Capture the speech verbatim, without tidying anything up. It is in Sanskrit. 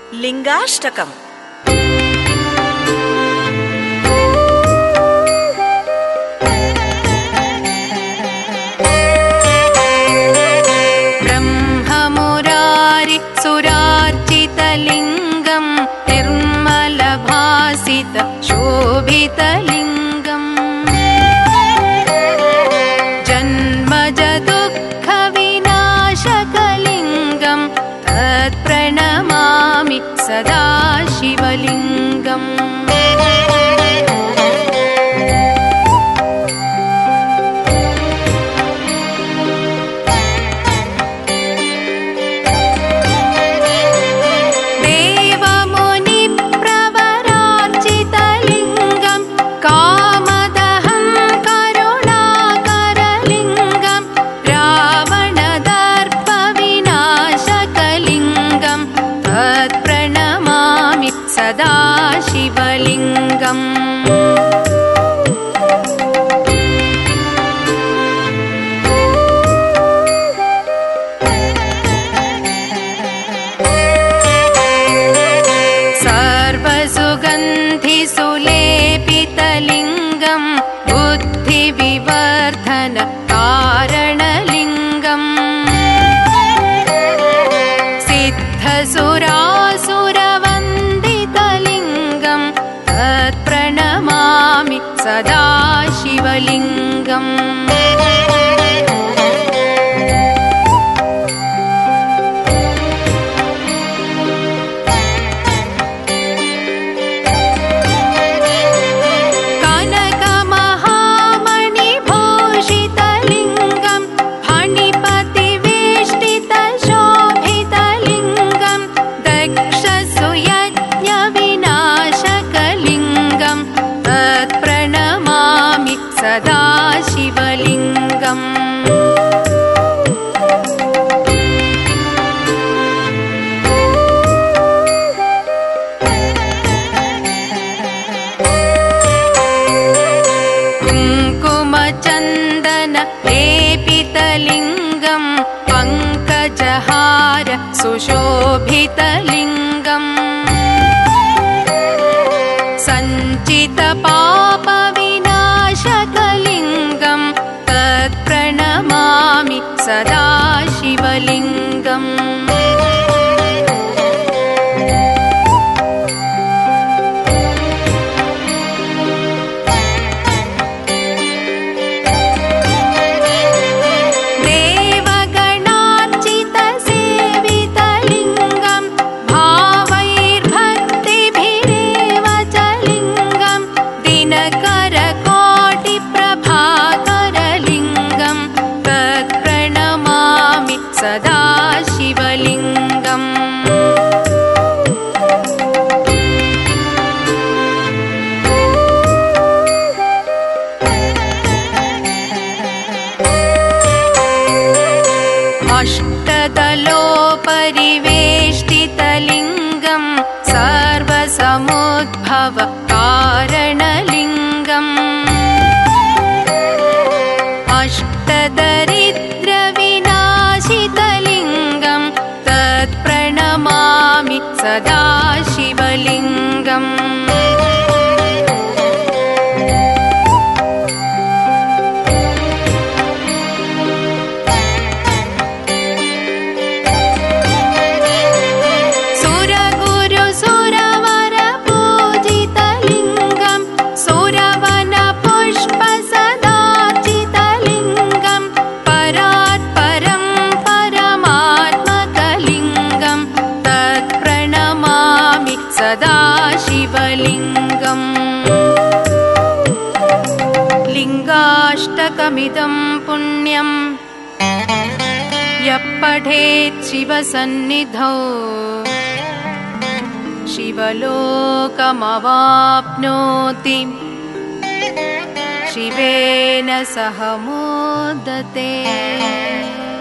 लिंगाष्टकम्। ब्रह्ममुरारि सुरार्चितलिङ्गं निर्मलभासित शोभितलिङ्गम् जन्मज दुःखविनाशकलिङ्गं तत्प्रणमामि सदा शिवलिङ्गम्। देवमुनिप्रवरार्चितलिङ्गं कामदहं करुणाकरलिङ्गं रावणदर्पविनाशकलिङ्गं तत्प्रणमामि सदा शिवलिङ्गम्। सर्वसुगन्धिसुलेपितलिङ्गं बुद्धिविवर्धन कारणलिङ्गम् सिद्धसुरासुरवन्दितलिङ्गं तत्प्रणमामि सदा शिवलिङ्गम्। कनकमहामणिभूषितलिङ्गं फणिपतिवेष्टितशोभितलिङ्गं दक्षसुयज्ञविनाशकलिङ्गं तत्प्रणमामि सदा शिवलिङ्गम्। कुङ्कुमचन्दन लेपितलिङ्गं पङ्कजहार सुशोभितलिङ्गम् सञ्चितपापविनाशकलिङ्गं तत्प्रणमामि सदा शिवलिङ्गम्। देवगणार्चितसेवितलिङ्गं भावैर्भक्तिभिरेव च लिङ्गं दिनकरकोटिप्रभाकरलिङ्गं तत्प्रणमामि सदा शिवलिङ्गम्। अष्टदलोपरिवेष्टितलिङ्गं सर्वसमुद्भव कारणलिङ्गम् अष्टदरिद्रविनाशितलिङ्गं तत्प्रणमामि सदा शिवलिङ्गम्। सुरगुरुसुरवरपूजितलिङ्गं सुरवनपुष्पसदार्चितलिङ्गं परात्परं परमात्मकलिङ्गं तत्प्रणमामि सदा शिवलिङ्गम्। लिङ्गाष्टकमिदं पुण्यं यः पठेत् शिवसन्निधौ शिवलोकमवाप्नोति शिवेन सह मोदते।